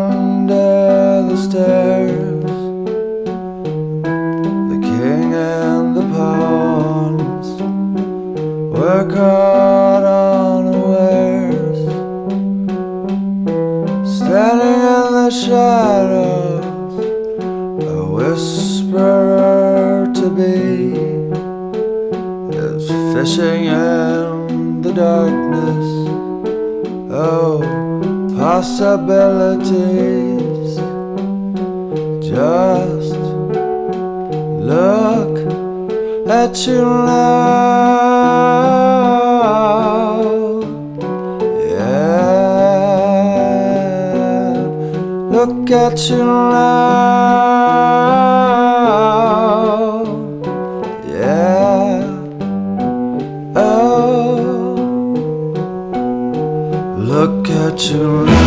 under the stairs, the king and the pawns were caught unawares, standing in the shadows, a whisper to be is fishing in the darkness. Oh, possibilities. Just look at you now. Yeah, look at you now. Yeah, oh, look at you now.